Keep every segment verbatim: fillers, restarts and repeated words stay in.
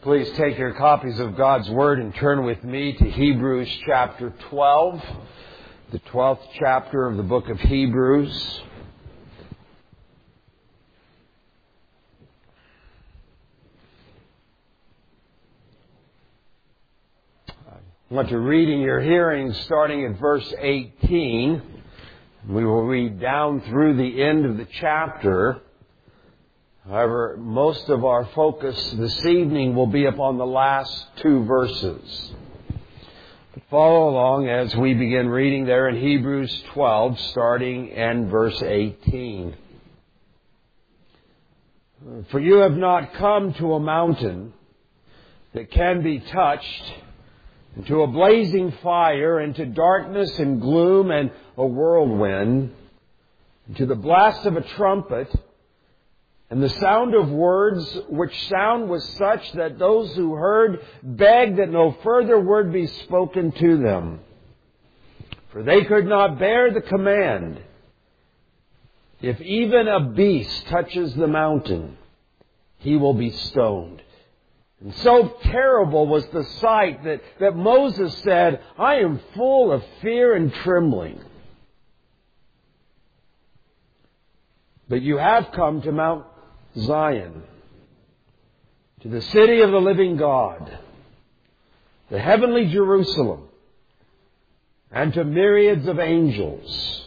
Please take your copies of God's Word and turn with me to Hebrews chapter twelve, the twelfth chapter of the book of Hebrews. I want to read in your hearing starting at verse eighteen. We will read down through the end of the chapter. However, most of our focus this evening will be upon the last two verses. But follow along as we begin reading there in Hebrews twelve, starting in verse eighteen. For you have not come to a mountain that can be touched, and to a blazing fire, and to darkness and gloom and a whirlwind, and to the blast of a trumpet, and the sound of words, which sound was such that those who heard begged that no further word be spoken to them. For they could not bear the command, if even a beast touches the mountain, he will be stoned. And so terrible was the sight that, that Moses said, I am full of fear and trembling. But you have come to Mount Zion, to the city of the living God, the heavenly Jerusalem, and to myriads of angels,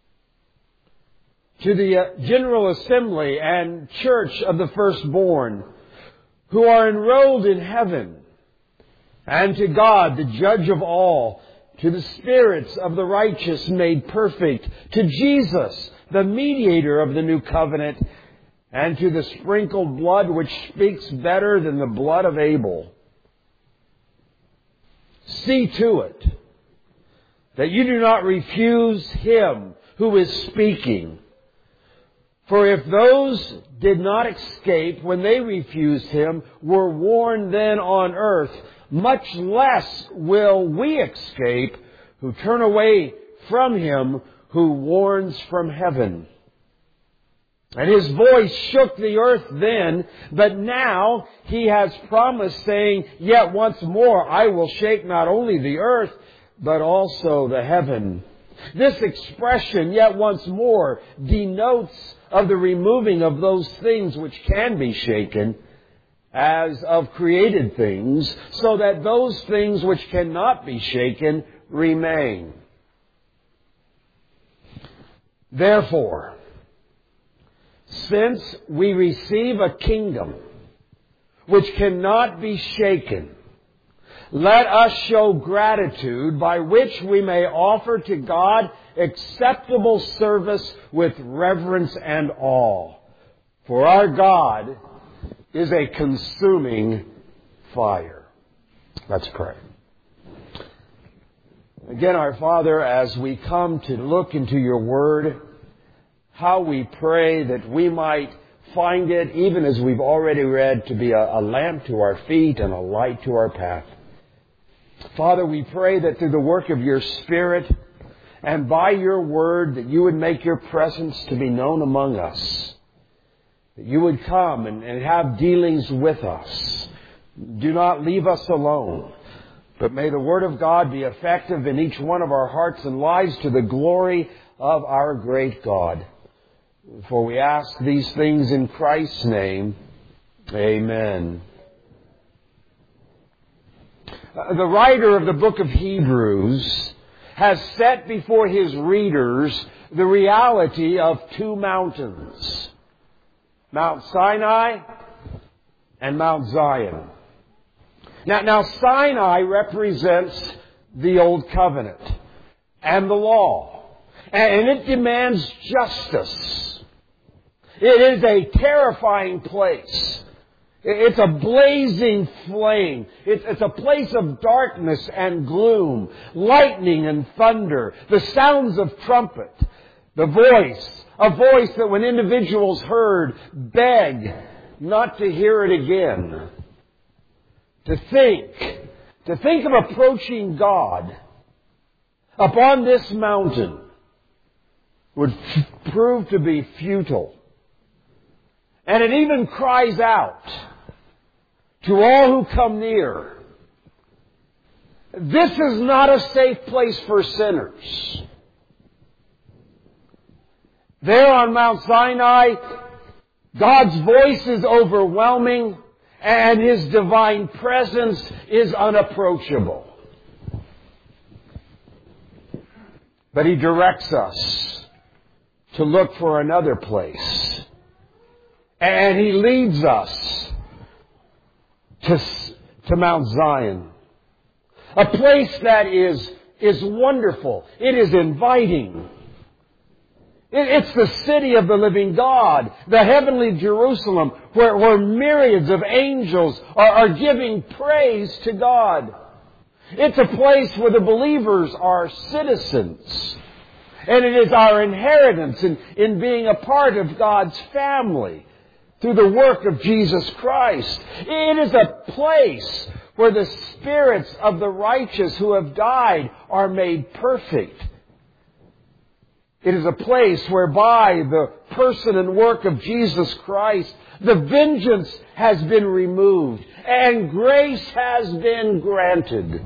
to the uh, general assembly and church of the firstborn, who are enrolled in heaven, and to God, the judge of all, to the spirits of the righteous made perfect, to Jesus, the mediator of the new covenant, and to the sprinkled blood which speaks better than the blood of Abel. See to it that you do not refuse Him who is speaking. For if those did not escape when they refused Him were warned then on earth, much less will we escape who turn away from Him who warns from heaven. And His voice shook the earth then, but now He has promised, saying, Yet once more I will shake not only the earth, but also the heaven. This expression, yet once more, denotes of the removing of those things which can be shaken, as of created things, so that those things which cannot be shaken remain. Therefore, since we receive a kingdom which cannot be shaken, let us show gratitude by which we may offer to God acceptable service with reverence and awe. For our God is a consuming fire. Let's pray. Again, our Father, as we come to look into your Word, how we pray that we might find it, even as we've already read, to be a, a lamp to our feet and a light to our path. Father, we pray that through the work of your Spirit and by your Word, that you would make your presence to be known among us. That you would come and, and have dealings with us. Do not leave us alone, but may the Word of God be effective in each one of our hearts and lives to the glory of our great God. For we ask these things in Christ's name. Amen. Uh, the writer of the book of Hebrews has set before his readers the reality of two mountains, Mount Sinai and Mount Zion. Now, now Sinai represents the Old Covenant and the law, and it demands justice. It is a terrifying place. It's a blazing flame. It's, it's a place of darkness and gloom, lightning and thunder, the sounds of trumpet, the voice, a voice that when individuals heard, begged not to hear it again. To think, to think of approaching God upon this mountain would f- prove to be futile. And it even cries out to all who come near. This is not a safe place for sinners. There on Mount Sinai, God's voice is overwhelming and His divine presence is unapproachable. But He directs us to look for another place. And He leads us to, to Mount Zion. A place that is, is wonderful. It is inviting. It, it's the city of the living God, the heavenly Jerusalem, where, where myriads of angels are, are giving praise to God. It's a place where the believers are citizens. And it is our inheritance in, in being a part of God's family through the work of Jesus Christ. It is a place where the spirits of the righteous who have died are made perfect. It is a place whereby the person and work of Jesus Christ, the vengeance has been removed and grace has been granted.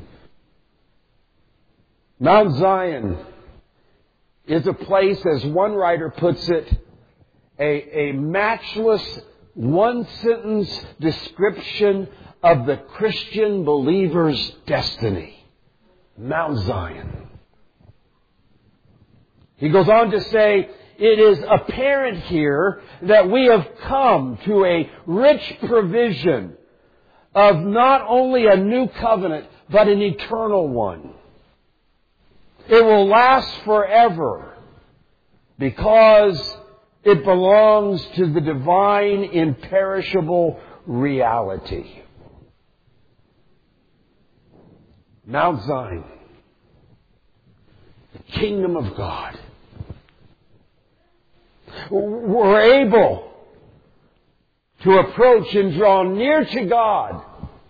Mount Zion is a place, as one writer puts it, a, a matchless one-sentence description of the Christian believer's destiny. Mount Zion. He goes on to say, it is apparent here that we have come to a rich provision of not only a new covenant, but an eternal one. It will last forever because it belongs to the divine, imperishable reality. Mount Zion, the kingdom of God. We're able to approach and draw near to God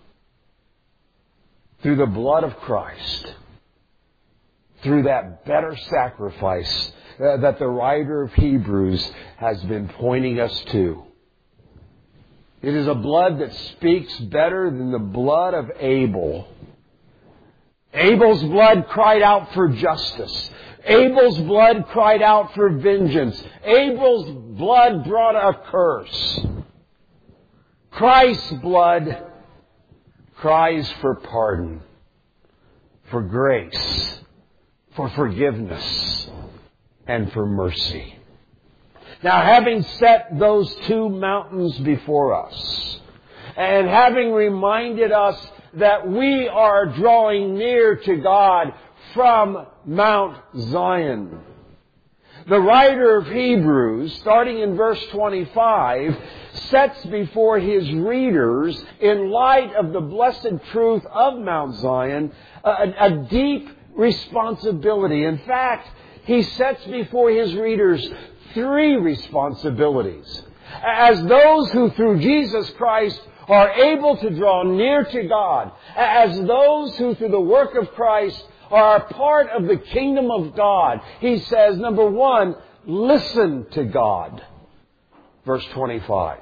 through the blood of Christ, through that better sacrifice uh, that the writer of Hebrews has been pointing us to. It is a blood that speaks better than the blood of Abel. Abel's blood cried out for justice. Abel's blood cried out for vengeance. Abel's blood brought a curse. Christ's blood cries for pardon, for grace, for forgiveness, and for mercy. Now, having set those two mountains before us, and having reminded us that we are drawing near to God from Mount Zion, the writer of Hebrews, starting in verse twenty-five, sets before his readers, in light of the blessed truth of Mount Zion, a, a deep responsibility. In fact, he sets before his readers three responsibilities. As those who through Jesus Christ are able to draw near to God, as those who through the work of Christ are a part of the kingdom of God, he says, number one, listen to God. Verse twenty-five.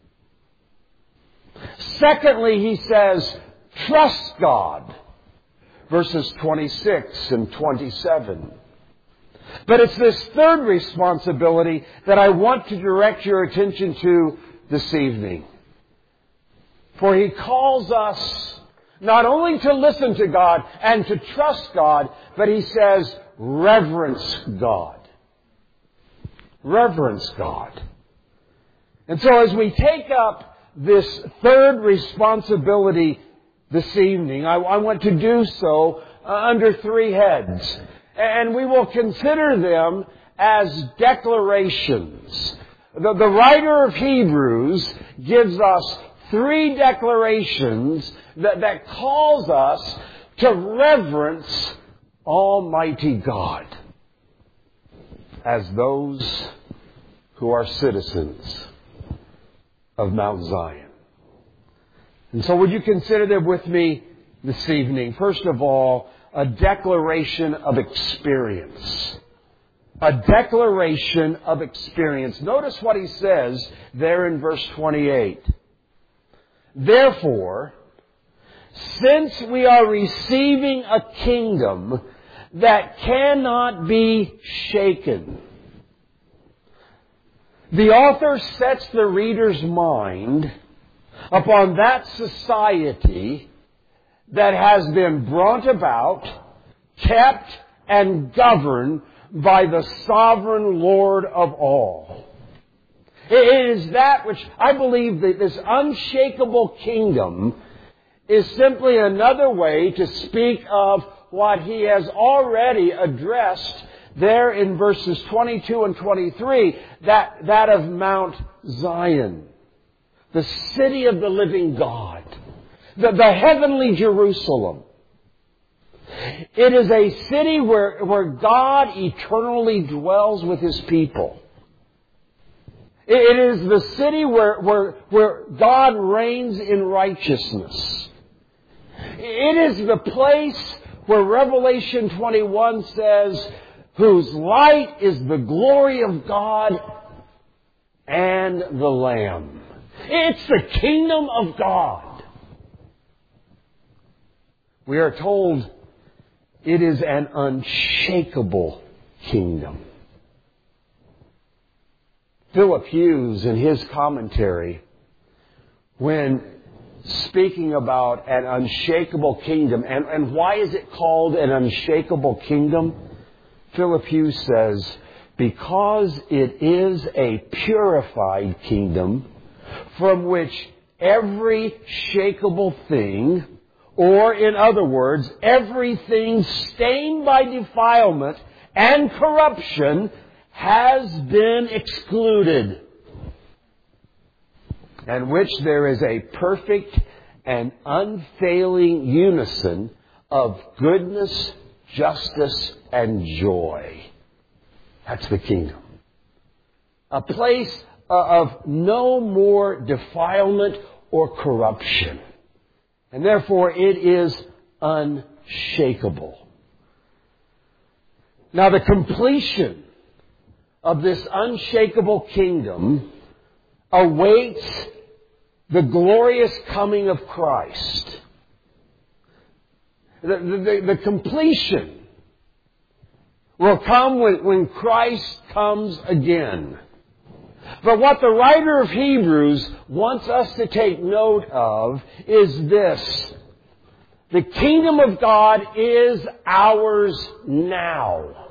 Secondly, he says, trust God. Verses twenty-six and twenty-seven. But it's this third responsibility that I want to direct your attention to this evening. For he calls us not only to listen to God and to trust God, but he says, reverence God. Reverence God. And so as we take up this third responsibility this evening, I, I want to do so uh, under three heads. And we will consider them as declarations. The, the writer of Hebrews gives us three declarations that, that calls us to reverence Almighty God as those who are citizens of Mount Zion. And so would you consider them with me this evening? First of all, a declaration of experience. A declaration of experience. Notice what he says there in verse twenty-eight. Therefore, since we are receiving a kingdom that cannot be shaken, the author sets the reader's mind upon that society that has been brought about, kept, and governed by the sovereign Lord of all. It is that which I believe that this unshakable kingdom is simply another way to speak of what he has already addressed there in verses twenty-two and twenty-three, that, that of Mount Zion, the city of the living God, the, the heavenly Jerusalem. It is a city where, where God eternally dwells with His people. It is the city where, where, where God reigns in righteousness. It is the place where Revelation twenty-one says, whose light is the glory of God and the Lamb. It's the kingdom of God. We are told it is an unshakable kingdom. Philip Hughes, in his commentary, when speaking about an unshakable kingdom, and, and why is it called an unshakable kingdom? Philip Hughes says, because it is a purified kingdom from which every shakable thing, or in other words, everything stained by defilement and corruption, has been excluded, and which there is a perfect and unfailing unison of goodness, justice, and joy. That's the kingdom. A place of no more defilement or corruption. And therefore it is unshakable. Now the completion of this unshakable kingdom awaits the glorious coming of Christ. The, the, the completion will come when, when Christ comes again. But what the writer of Hebrews wants us to take note of is this. The kingdom of God is ours now.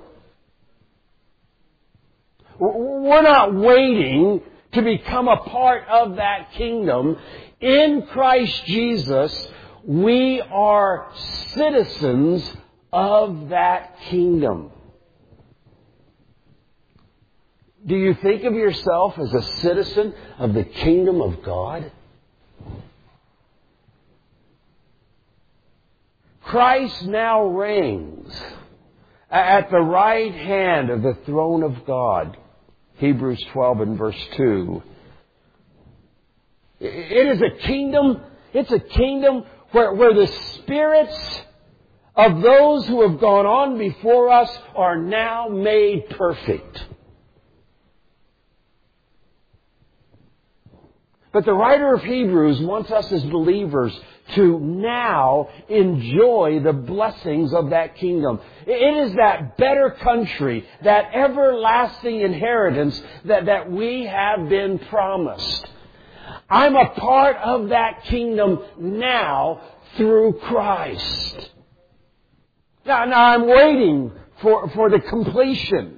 We're not waiting to become a part of that kingdom. In Christ Jesus, we are citizens of that kingdom. Do you think of yourself as a citizen of the kingdom of God? Christ now reigns at the right hand of the throne of God. Hebrews twelve and verse two. It is a kingdom, it's a kingdom where, where the spirits of those who have gone on before us are now made perfect. But the writer of Hebrews wants us as believers to now enjoy the blessings of that kingdom. It is that better country, that everlasting inheritance that, that we have been promised. I'm a part of that kingdom now through Christ. Now, now I'm waiting for, for the completion.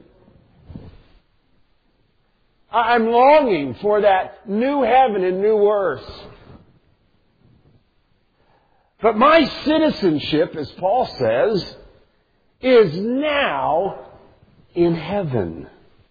I'm longing for that new heaven and new earth. But my citizenship, as Paul says, is now in heaven.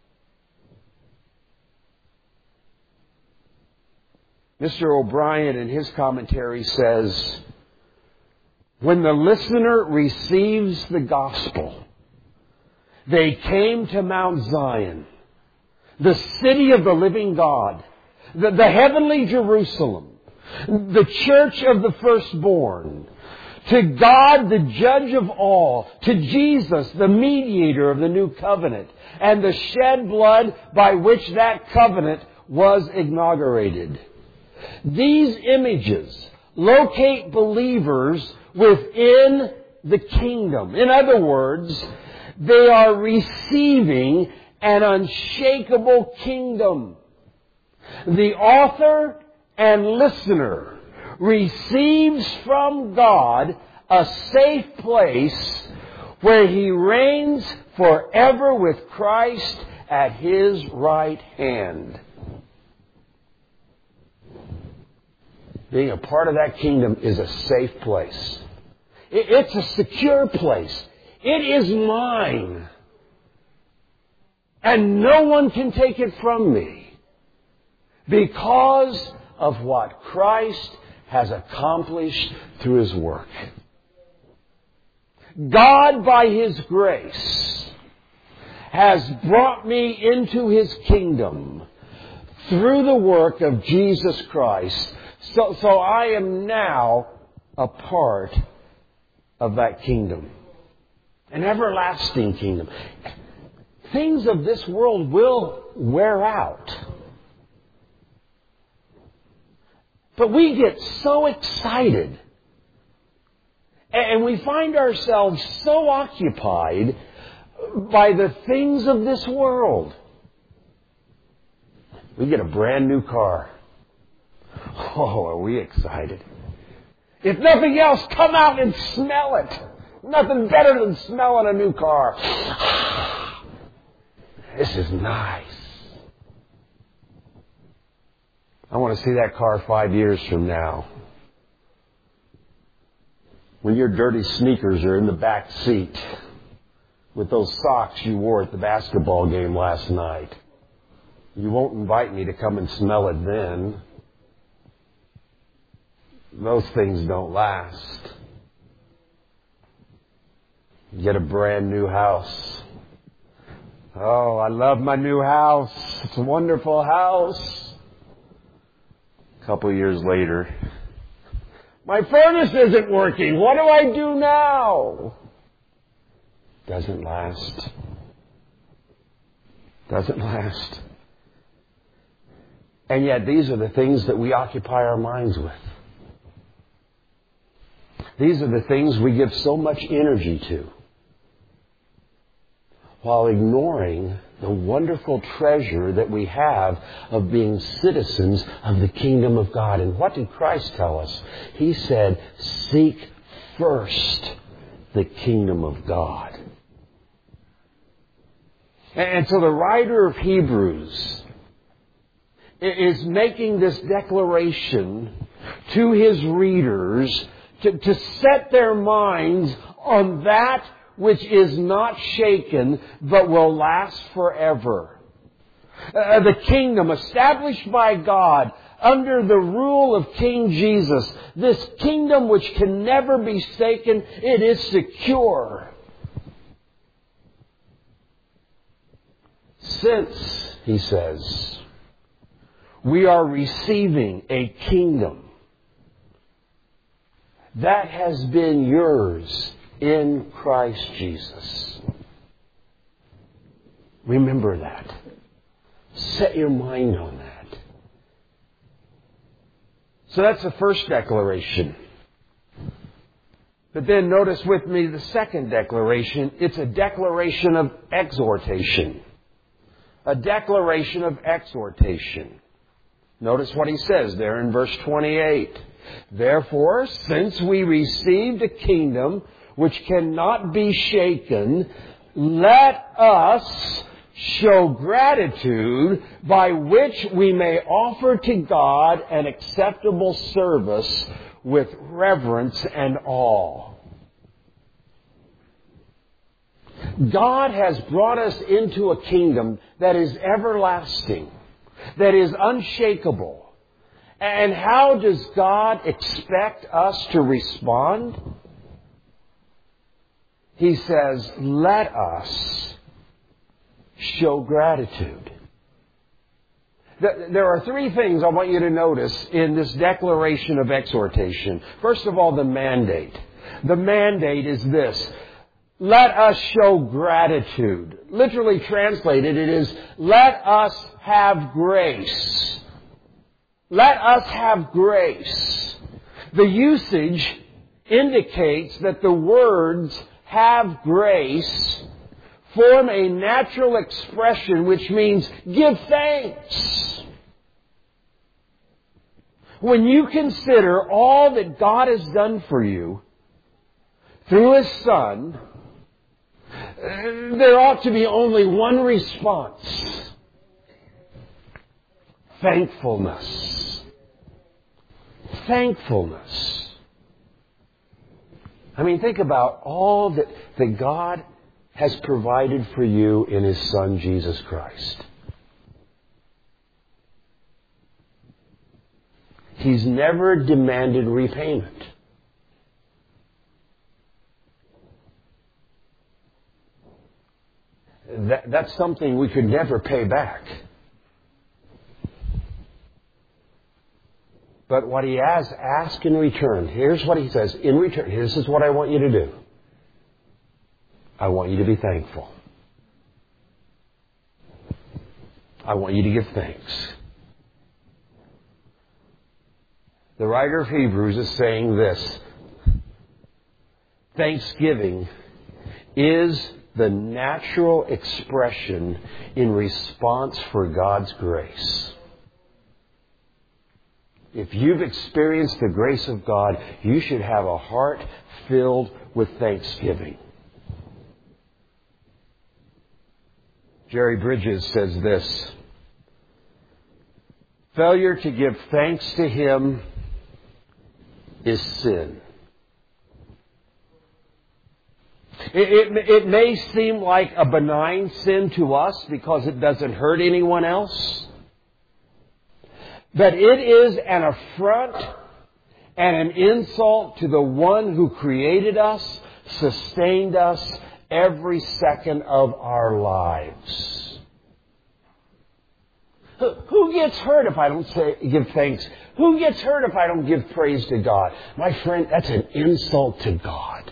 Mister O'Brien in his commentary says, when the listener receives the gospel, they came to Mount Zion, the city of the living God, the, the heavenly Jerusalem, the church of the firstborn, to God, the judge of all, to Jesus, the mediator of the new covenant, and the shed blood by which that covenant was inaugurated. These images locate believers within the kingdom. In other words, they are receiving an unshakable kingdom. The author and listener receives from God a safe place where he reigns forever with Christ at His right hand. Being a part of that kingdom is a safe place. It's a secure place. It is mine. And no one can take it from me because of what Christ has accomplished through His work. God, by His grace, has brought me into His kingdom through the work of Jesus Christ. So, so I am now a part of that kingdom. An everlasting kingdom. Things of this world will wear out. But we get so excited. And we find ourselves so occupied by the things of this world. We get a brand new car. Oh, are we excited? If nothing else, come out and smell it. Nothing better than smelling a new car. This is nice. I want to see that car five years from now. When your dirty sneakers are in the back seat with those socks you wore at the basketball game last night. You won't invite me to come and smell it then. Those things don't last. You get a brand new house. Oh, I love my new house. It's a wonderful house. A couple years later, my furnace isn't working. What do I do now? Doesn't last. Doesn't last. And yet these are the things that we occupy our minds with. These are the things we give so much energy to, while ignoring the wonderful treasure that we have of being citizens of the kingdom of God. And what did Christ tell us? He said, seek first the kingdom of God. And so the writer of Hebrews is making this declaration to his readers to, to set their minds on that which is not shaken, but will last forever. Uh, the kingdom established by God under the rule of King Jesus. This kingdom which can never be shaken, it is secure. Since, he says, we are receiving a kingdom that has been yours in Christ Jesus. Remember that. Set your mind on that. So that's the first declaration. But then notice with me the second declaration. It's a declaration of exhortation. A declaration of exhortation. Notice what he says there in verse twenty-eight. Therefore, since we received a kingdom which cannot be shaken, let us show gratitude by which we may offer to God an acceptable service with reverence and awe. God has brought us into a kingdom that is everlasting, that is unshakable. And how does God expect us to respond? He says, let us show gratitude. There are three things I want you to notice in this declaration of exhortation. First of all, the mandate. The mandate is this. Let us show gratitude. Literally translated, it is, let us have grace. Let us have grace. The usage indicates that the words have grace form a natural expression which means give thanks. When you consider all that God has done for you through His Son, there ought to be only one response. Thankfulness. Thankfulness. I mean, think about all that, that God has provided for you in His Son, Jesus Christ. He's never demanded repayment. That, that's something we could never pay back. But what He has asked in return, here's what He says, in return, this is what I want you to do. I want you to be thankful. I want you to give thanks. The writer of Hebrews is saying this. Thanksgiving is the natural expression in response for God's grace. If you've experienced the grace of God, you should have a heart filled with thanksgiving. Jerry Bridges says this. Failure to give thanks to Him is sin. It, it, it may seem like a benign sin to us because it doesn't hurt anyone else. But it is an affront and an insult to the one who created us, sustained us every second of our lives. Who, who gets hurt if I don't say, give thanks? Who gets hurt if I don't give praise to God? My friend, that's an insult to God.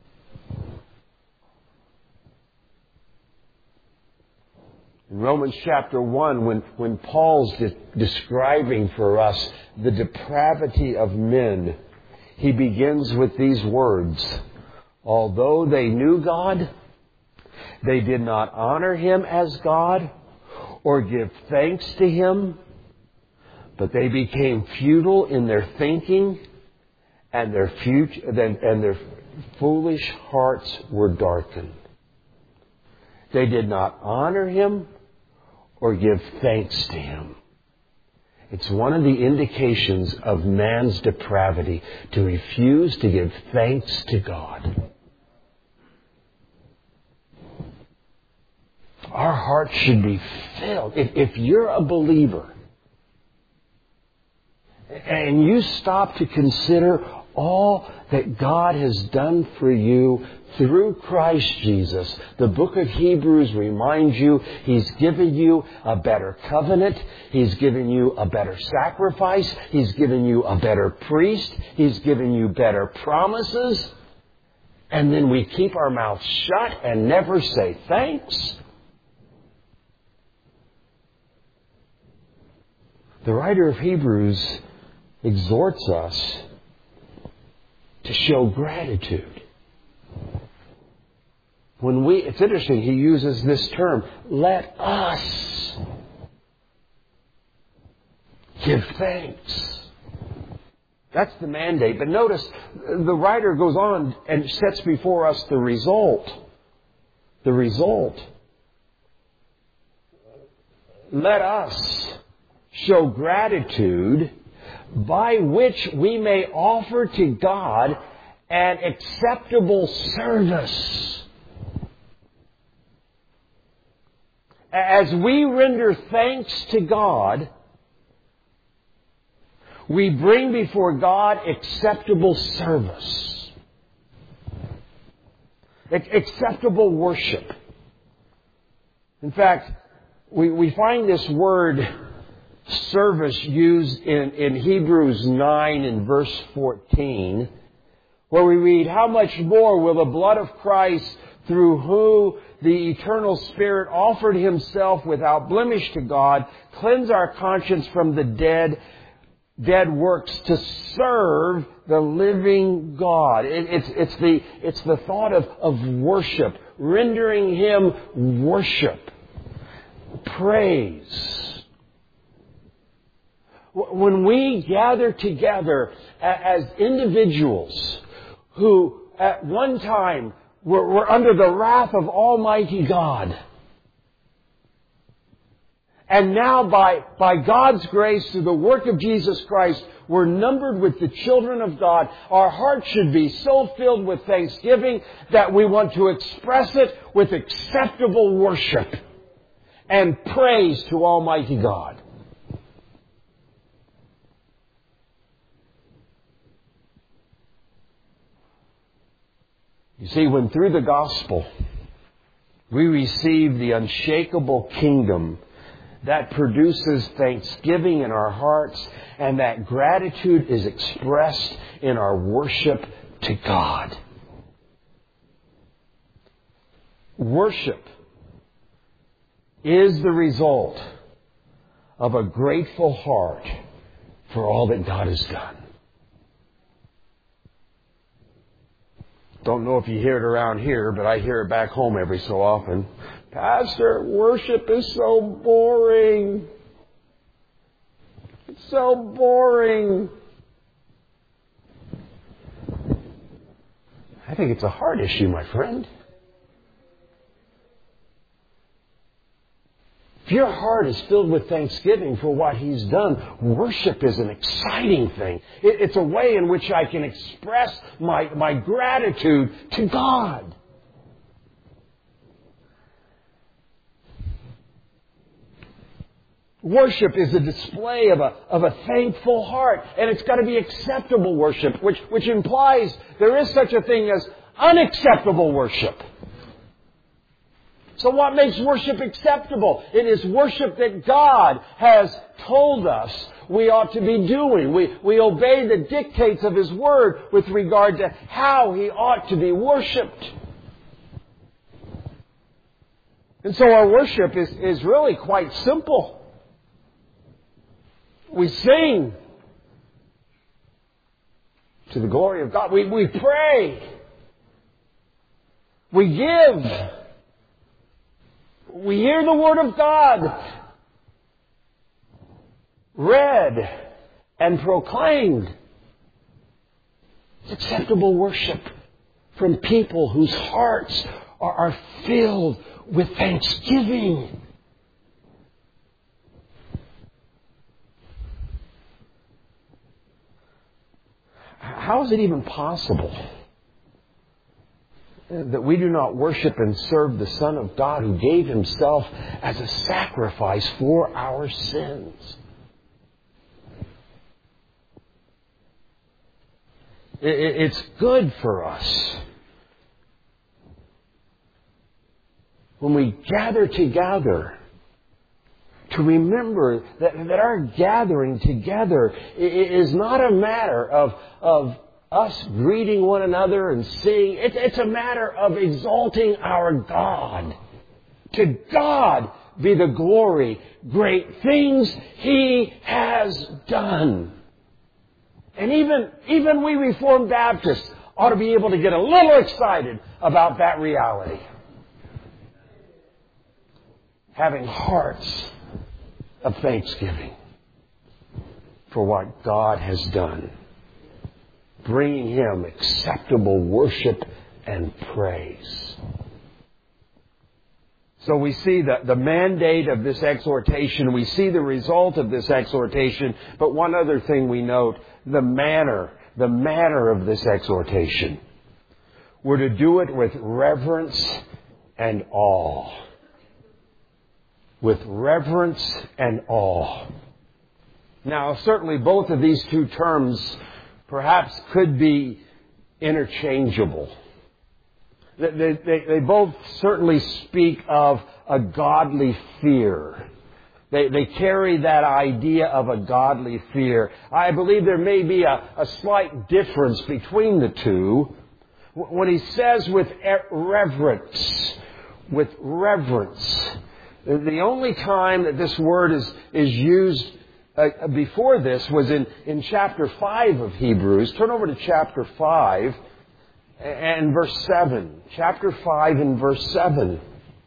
In Romans chapter one, when, when Paul's de- describing for us the depravity of men, he begins with these words. Although they knew God, they did not honor Him as God or give thanks to Him, but they became futile in their thinking, and their future, and their foolish hearts were darkened. They did not honor Him or give thanks to Him. It's one of the indications of man's depravity to refuse to give thanks to God. Our hearts should be filled. If, if you're a believer and you stop to consider all that God has done for you through Christ Jesus, the book of Hebrews reminds you He's given you a better covenant. He's given you a better sacrifice. He's given you a better priest. He's given you better promises. And then we keep our mouths shut and never say thanks. The writer of Hebrews exhorts us to show gratitude. When we, it's interesting, he uses this term, let us give thanks. That's the mandate. But notice, the writer goes on and sets before us the result. The result. Let us show gratitude by which we may offer to God an acceptable service. As we render thanks to God, we bring before God acceptable service. Acceptable worship. In fact, we, we find this word service used in, in Hebrews nine and verse fourteen, where we read, how much more will the blood of Christ, through whom the eternal Spirit offered Himself without blemish to God, cleanse our conscience from the dead dead works to serve the living God. It, it's, it's, the, it's the thought of, of worship, rendering Him worship, praise. When we gather together as individuals who at one time were, were under the wrath of Almighty God, and now by, by God's grace through the work of Jesus Christ, we're numbered with the children of God. Our hearts should be so filled with thanksgiving that we want to express it with acceptable worship and praise to Almighty God. You see, when through the gospel we receive the unshakable kingdom that produces thanksgiving in our hearts, and that gratitude is expressed in our worship to God. Worship is the result of a grateful heart for all that God has done. Don't know if you hear it around here, but I hear it back home every so often. Pastor, worship is so boring. It's so boring. I think it's a heart issue, my friend. If your heart is filled with thanksgiving for what He's done, worship is an exciting thing. It's a way in which I can express my, my gratitude to God. Worship is a display of a, of a thankful heart, and it's got to be acceptable worship, which, which implies there is such a thing as unacceptable worship. So what makes worship acceptable? It is worship that God has told us we ought to be doing. We, we obey the dictates of His Word with regard to how He ought to be worshipped. And so our worship is, is really quite simple. We sing to the glory of God. We, we pray. We give. We hear the Word of God read and proclaimed. It's acceptable worship from people whose hearts are, are filled with thanksgiving. How is it even possible that we do not worship and serve the Son of God who gave Himself as a sacrifice for our sins? It's good for us when we gather together to remember that, that our gathering together is not a matter of, of us greeting one another and singing. It, it's a matter of exalting our God. To God be the glory, great things He has done. And even, even we Reformed Baptists ought to be able to get a little excited about that reality. Having hearts of thanksgiving for what God has done. Bringing Him acceptable worship and praise. So we see the, the mandate of this exhortation. We see the result of this exhortation. But one other thing we note, the manner, the manner of this exhortation. We're to do it with reverence and awe. With reverence and awe. Now, certainly both of these two terms perhaps could be interchangeable. They, they, they both certainly speak of a godly fear. They, they carry that idea of a godly fear. I believe there may be a, a slight difference between the two. When he says with reverence, with reverence, the only time that this word is, is used uh, before this was in, in chapter five of Hebrews. Turn over to chapter five and verse seven. Chapter five and verse seven.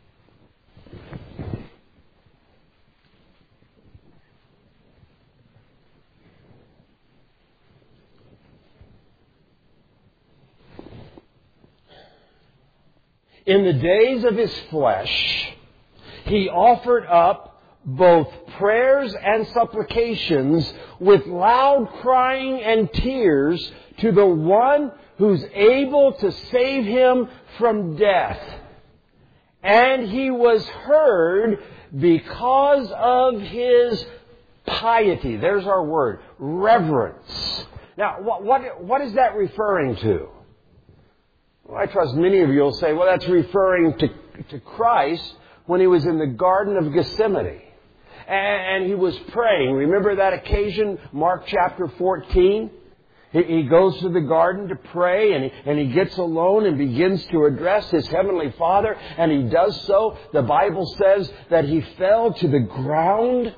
In the days of His flesh, He offered up both prayers and supplications with loud crying and tears to the one who's able to save Him from death. And He was heard because of His piety. There's our word, reverence. Now, what, what, what is that referring to? Well, I trust many of you will say, well, that's referring to, to Christ when He was in the Garden of Gethsemane. And, and He was praying. Remember that occasion, Mark chapter fourteen? He, he goes to the garden to pray, and he, and he gets alone and begins to address His Heavenly Father. And He does so. The Bible says that He fell to the ground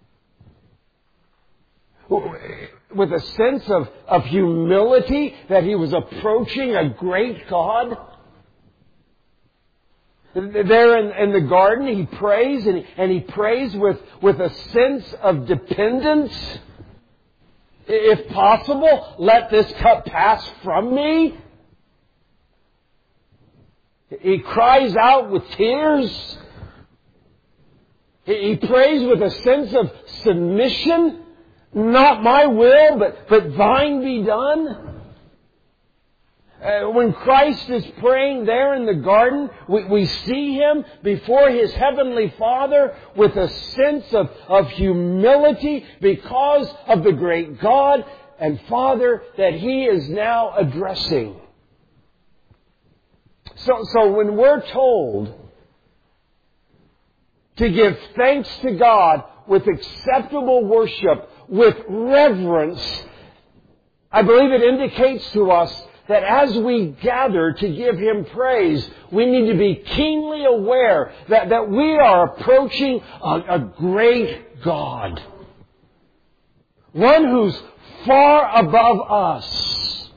with a sense of, of humility that He was approaching a great God. There in, in the garden, He prays, and he, and he prays with, with a sense of dependence. If possible, let this cup pass from me. He cries out with tears. He, he prays with a sense of submission. Not my will, but, but thine be done. Uh, when Christ is praying there in the garden, we, we see Him before His Heavenly Father with a sense of, of humility because of the great God and Father that He is now addressing. So, so when we're told to give thanks to God with acceptable worship, with reverence, I believe it indicates to us that as we gather to give Him praise, we need to be keenly aware that, that we are approaching a, a great God. One who's far above us.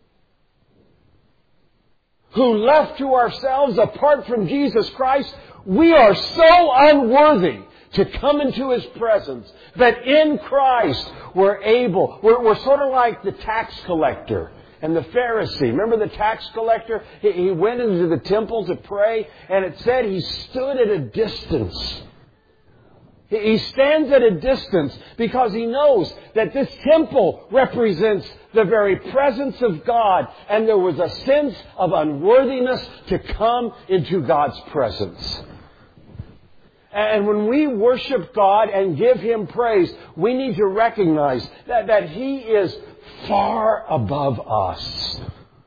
Who left to ourselves apart from Jesus Christ, we are so unworthy to come into His presence. But in Christ, we're able. We're, we're sort of like the tax collector and the Pharisee. Remember the tax collector? He, he went into the temple to pray, and it said he stood at a distance. He, he stands at a distance because he knows that this temple represents the very presence of God, and there was a sense of unworthiness to come into God's presence. And when we worship God and give Him praise, we need to recognize that, that He is far above us.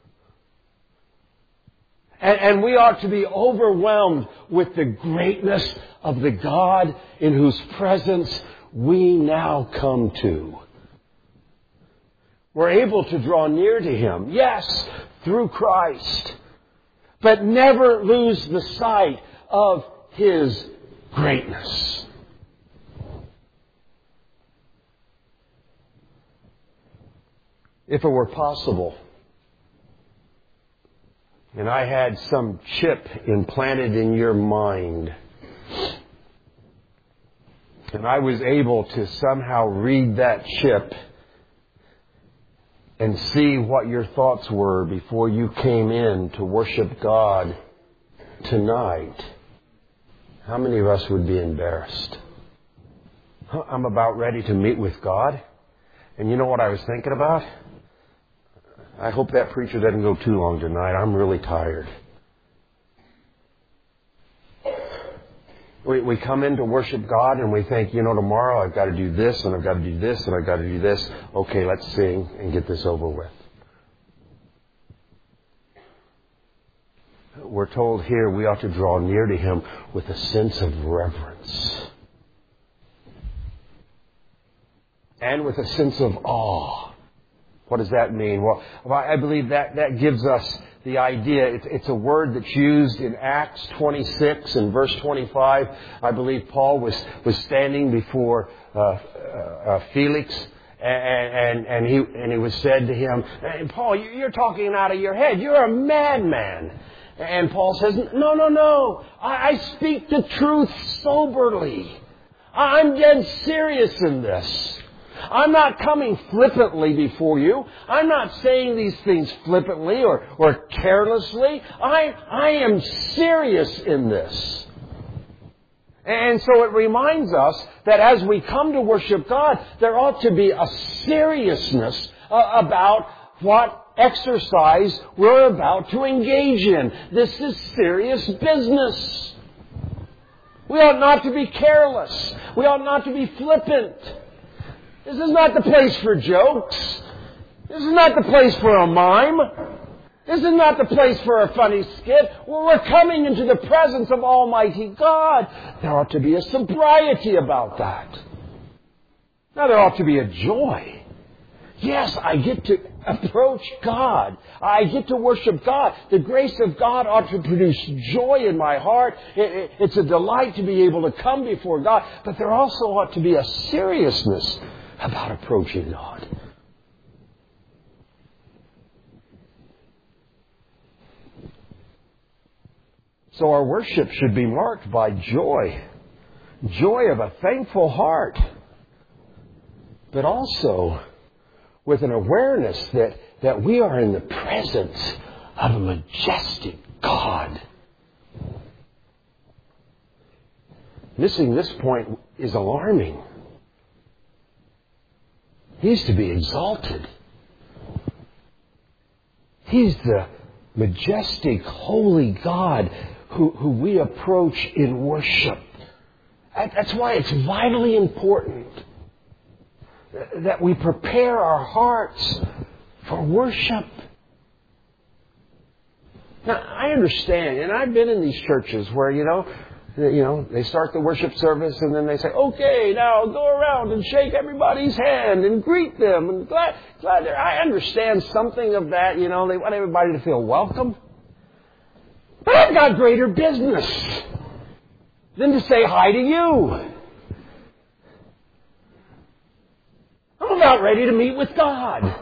And, and we ought to be overwhelmed with the greatness of the God in whose presence we now come to. We're able to draw near to Him, yes, through Christ, but never lose the sight of His greatness. If it were possible, and I had some chip implanted in your mind, and I was able to somehow read that chip and see what your thoughts were before you came in to worship God tonight, how many of us would be embarrassed? I'm about ready to meet with God. And you know what I was thinking about? I hope that preacher doesn't go too long tonight. I'm really tired. We, we come in to worship God and we think, you know, tomorrow I've got to do this and I've got to do this and I've got to do this. Okay, let's sing and get this over with. We're told here we ought to draw near to Him with a sense of reverence. And with a sense of awe. What does that mean? Well, I believe that, that gives us the idea. It's, it's a word that's used in Acts twenty-six and verse twenty-five. I believe Paul was, was standing before uh, uh, uh, Felix, and, and, and, he, and he was said to him, "Hey, Paul, you're talking out of your head. You're a madman." And Paul says, "No, no, no. I, I speak the truth soberly. I'm dead serious in this. I'm not coming flippantly before you. I'm not saying these things flippantly or, or carelessly. I, I am serious in this." And so it reminds us that as we come to worship God, there ought to be a seriousness uh, about what exercise we're about to engage in. This is serious business. We ought not to be careless. We ought not to be flippant. This is not the place for jokes. This is not the place for a mime. This is not the place for a funny skit. Well, we're coming into the presence of Almighty God. There ought to be a sobriety about that. Now, there ought to be a joy. Yes, I get to approach God. I get to worship God. The grace of God ought to produce joy in my heart. It's a delight to be able to come before God. But there also ought to be a seriousness about approaching God. So our worship should be marked by joy. Joy of a thankful heart. But also with an awareness that, that we are in the presence of a majestic God. Missing this point is alarming. He's to be exalted. He's the majestic, holy God who, who we approach in worship. That's why it's vitally important that we prepare our hearts for worship. Now, I understand, and I've been in these churches where, you know, you know, they start the worship service and then they say, "Okay, now go around and shake everybody's hand and greet them." And glad, glad they're, I understand something of that, you know, they want everybody to feel welcome. But I've got greater business than to say hi to you. I'm about ready to meet with God.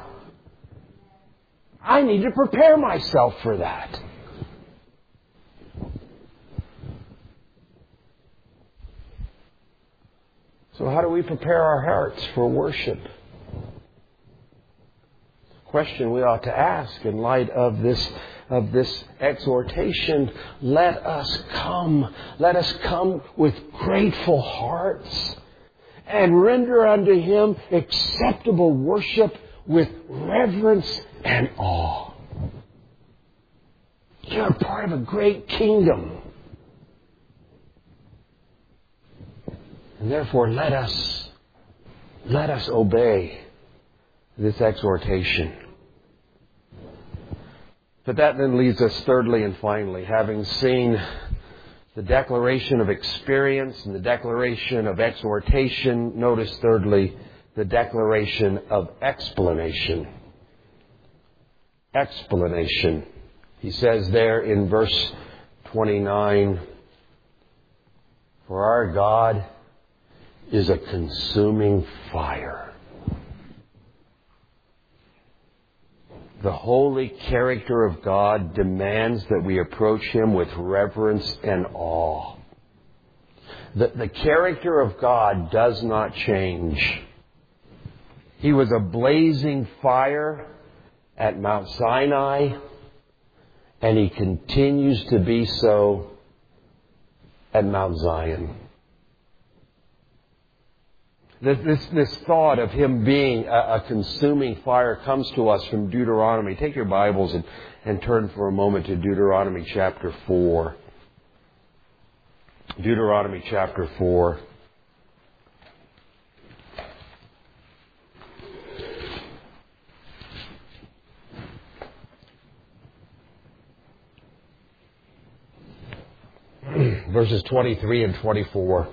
I need to prepare myself for that. So how do we prepare our hearts for worship? Question we ought to ask in light of this of this exhortation. Let us come. Let us come with grateful hearts and render unto Him acceptable worship with reverence and awe. You're part of a great kingdom. And therefore, let us, let us obey this exhortation. But that then leads us thirdly and finally, having seen the declaration of experience and the declaration of exhortation, notice thirdly, the declaration of explanation. Explanation. He says there in verse twenty-nine, "For our God is a consuming fire." The holy character of God demands that we approach Him with reverence and awe. The, the character of God does not change. He was a blazing fire at Mount Sinai, and He continues to be so at Mount Zion. This, this, this thought of Him being a, a consuming fire comes to us from Deuteronomy. Take your Bibles and, and turn for a moment to Deuteronomy chapter four. Deuteronomy chapter four. Verses twenty-three and twenty-four.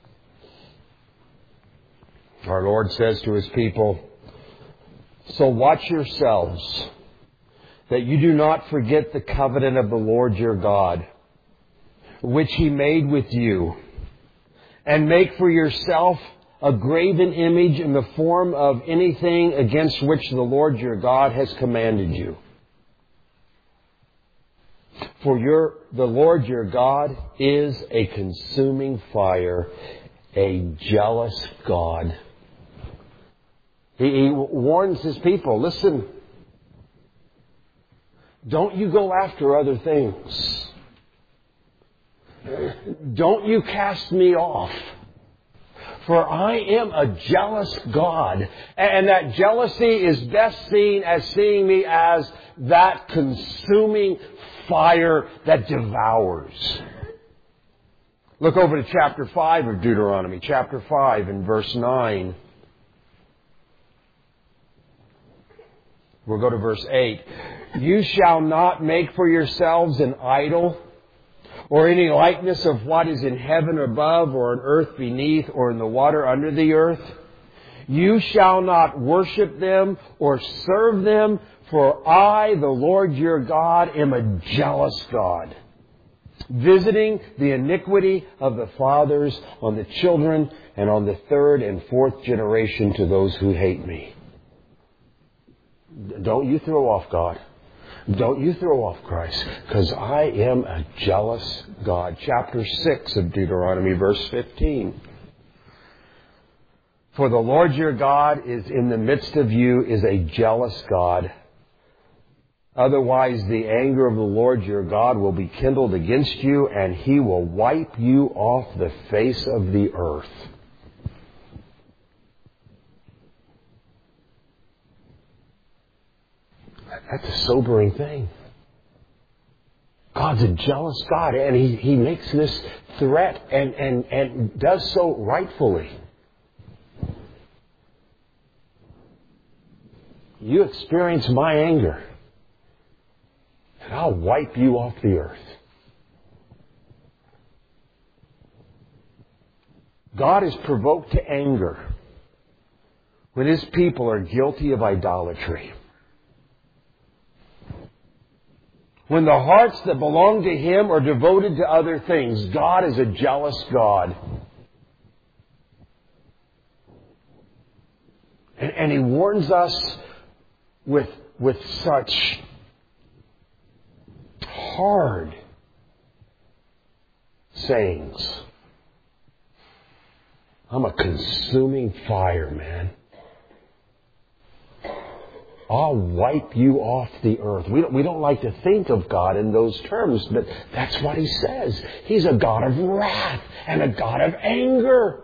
Our Lord says to His people, "So watch yourselves that you do not forget the covenant of the Lord your God, which He made with you, and make for yourself a graven image in the form of anything against which the Lord your God has commanded you. For your, the Lord your God is a consuming fire, a jealous God. He, he warns His people, listen, don't you go after other things. Don't you cast me off. For I am a jealous God. And that jealousy is best seen as seeing me as that consuming fire that devours. Look over to chapter five of Deuteronomy, chapter five and verse nine. We'll go to verse eight. You shall not make for yourselves an idol, or any likeness of what is in heaven above, or on earth beneath, or in the water under the earth. You shall not worship them or serve them, for I, the Lord your God, am a jealous God, visiting the iniquity of the fathers on the children and on the third and fourth generation to those who hate me. Don't you throw off God. Don't you throw off Christ, because I am a jealous God. Chapter six of Deuteronomy, verse fifteen. For the Lord your God is in the midst of you, is a jealous God. Otherwise the anger of the Lord your God will be kindled against you, and He will wipe you off the face of the earth. That's a sobering thing. God's a jealous God, and He, he makes this threat and, and, and does so rightfully. You experience my anger, and I'll wipe you off the earth. God is provoked to anger when His people are guilty of idolatry. When the hearts that belong to Him are devoted to other things, God is a jealous God. And, and He warns us with, with such hard sayings. I'm a consuming fire, man. I'll wipe you off the earth. We don't, we don't like to think of God in those terms, but that's what He says. He's a God of wrath and a God of anger.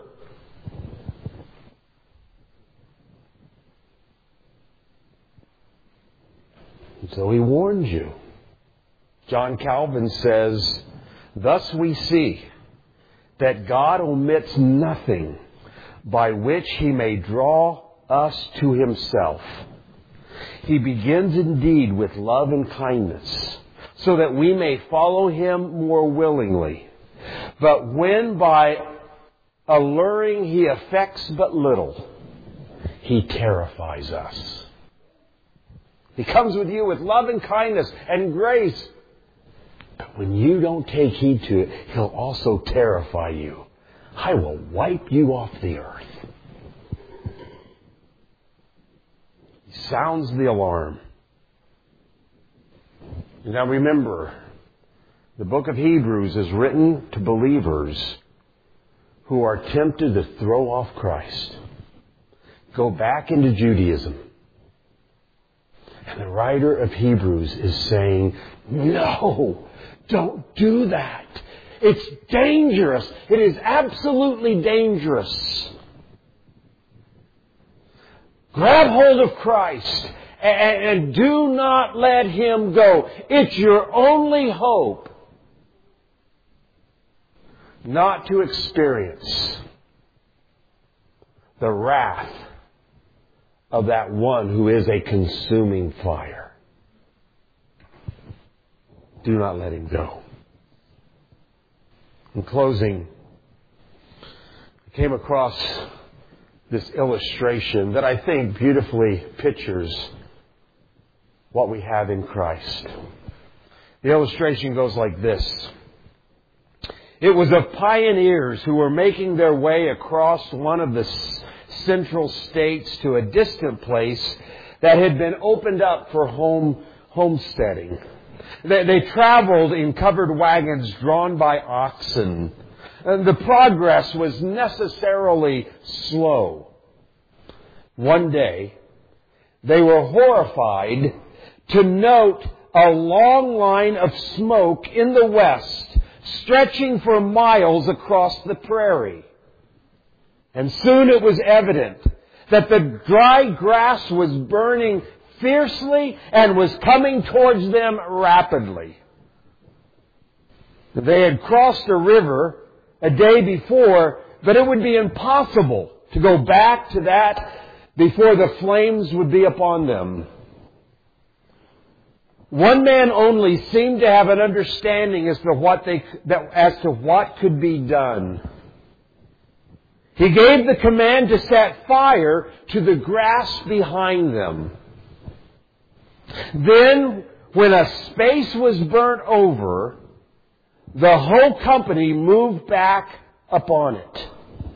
And so He warns you. John Calvin says, thus we see that God omits nothing by which He may draw us to Himself. He begins indeed with love and kindness, so that we may follow Him more willingly. But when by alluring He effects but little, He terrifies us. He comes with you with love and kindness and grace. But when you don't take heed to it, He'll also terrify you. I will wipe you off the earth. Sounds the alarm. Now remember, the book of Hebrews is written to believers who are tempted to throw off Christ, go back into Judaism. And the writer of Hebrews is saying, no, don't do that. It's dangerous. It is absolutely dangerous. Grab hold of Christ and, and do not let Him go. It's your only hope not to experience the wrath of that one who is a consuming fire. Do not let Him go. In closing, I came across this illustration that I think beautifully pictures what we have in Christ. The illustration goes like this. It was of pioneers who were making their way across one of the central states to a distant place that had been opened up for home homesteading. They, they traveled in covered wagons drawn by oxen. And the progress was necessarily slow. One day, they were horrified to note a long line of smoke in the west, stretching for miles across the prairie. And soon it was evident that the dry grass was burning fiercely and was coming towards them rapidly. They had crossed a river a day before, but it would be impossible to go back to that before the flames would be upon them. One man only seemed to have an understanding as to what they, as to what could be done. He gave the command to set fire to the grass behind them. Then, when a space was burnt over, the whole company moved back upon it.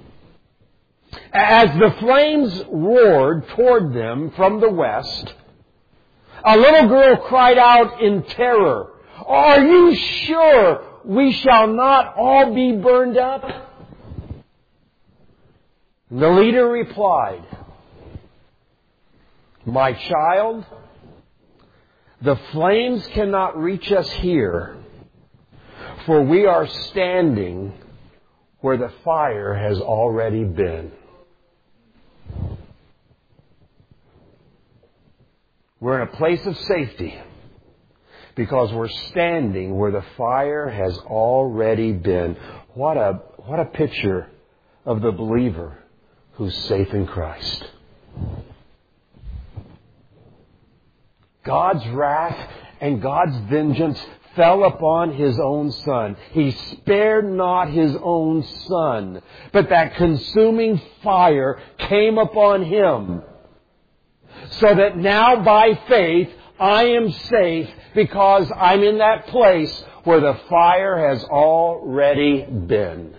As the flames roared toward them from the west, a little girl cried out in terror, "Are you sure we shall not all be burned up?" The leader replied, "My child, the flames cannot reach us here, for we are standing where the fire has already been." We're in a place of safety because we're standing where the fire has already been. What a, what a picture of the believer who's safe in Christ. God's wrath and God's vengeance fell upon His own Son. He spared not His own Son, but that consuming fire came upon Him, so that now by faith I am safe because I'm in that place where the fire has already been.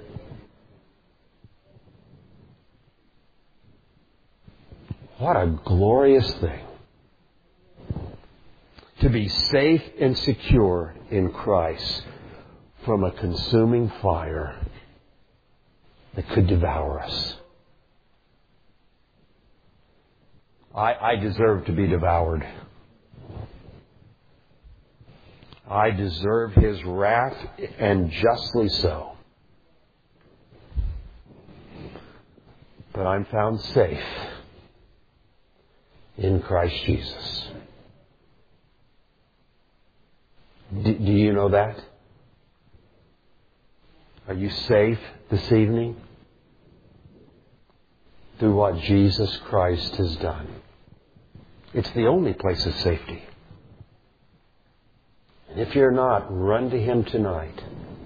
What a glorious thing to be safe and secure in Christ from a consuming fire that could devour us. I, I deserve to be devoured. I deserve His wrath, and justly so. But I'm found safe in Christ Jesus. Do, do you know that? Are you safe this evening through what Jesus Christ has done? It's the only place of safety. And if you're not, run to Him tonight.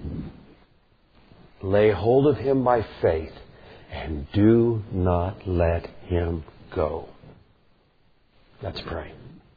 Lay hold of Him by faith and do not let Him go. Let's pray.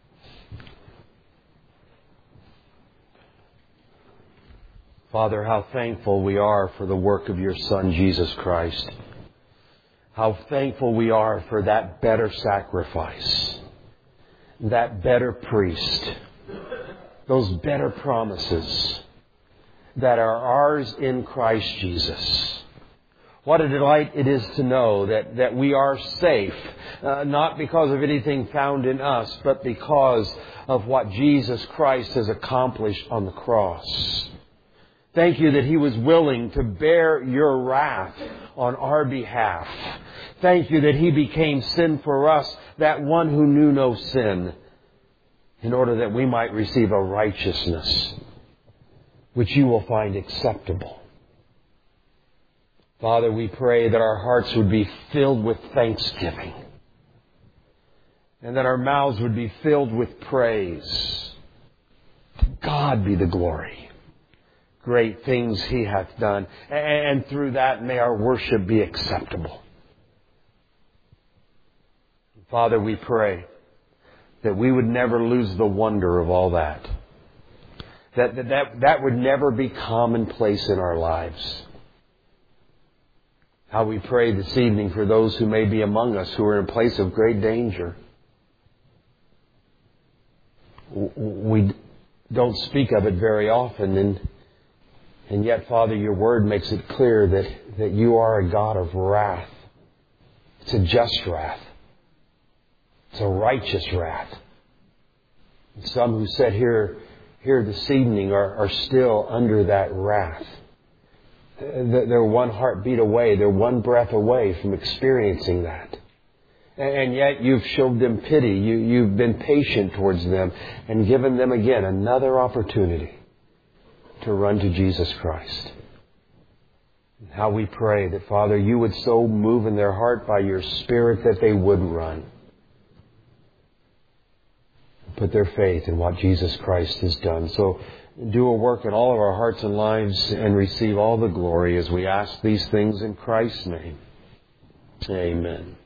Father, how thankful we are for the work of Your Son, Jesus Christ. How thankful we are for that better sacrifice, that better priest, those better promises that are ours in Christ Jesus. What a delight it is to know that, that we are safe, uh, not because of anything found in us, but because of what Jesus Christ has accomplished on the cross. Thank You that He was willing to bear Your wrath on our behalf. Thank You that He became sin for us, that one who knew no sin, in order that we might receive a righteousness which You will find acceptable. Father, we pray that our hearts would be filled with thanksgiving and that our mouths would be filled with praise. To God be the glory. Great things He hath done, and through that may our worship be acceptable. Father, we pray that we would never lose the wonder of all that. That, that, that, that would never be commonplace in our lives. How we pray this evening for those who may be among us who are in a place of great danger. We don't speak of it very often, and and yet, Father, your word makes it clear that, that you are a God of wrath. It's a just wrath. It's a righteous wrath. And some who sit here, here this evening are, are still under that wrath. They're one heartbeat away. They're one breath away from experiencing that. And yet you've showed them pity. You, you've been patient towards them and given them again another opportunity to run to Jesus Christ. How we pray that, Father, you would so move in their heart by your Spirit that they would run. Put their faith in what Jesus Christ has done. So do a work in all of our hearts and lives and receive all the glory as we ask these things in Christ's name. Amen.